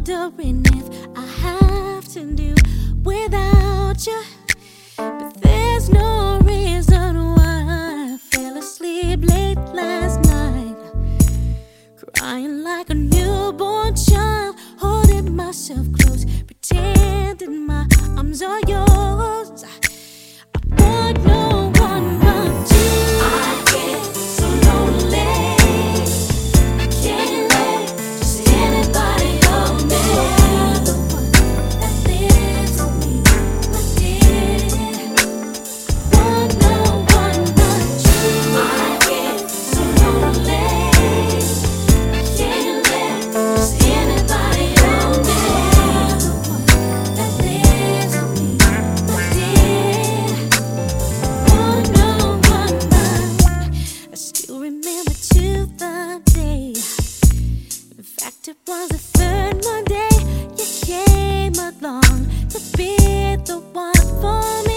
wondering if I have to do without you. But there's no reason why I fell asleep late last night, crying like a newborn child, holding myself close, pretending my arms are yours. I want no one but you. I get so lonely, I can't let just anybody hold me. You're the one that lives with me, my dear. Want no one but you. I get so lonely, I can't let just anybody hold me. You're the one that lives with me, my dear. Want no one but. I still remember to the day. In fact, it was the third Monday you came along to be the one for me.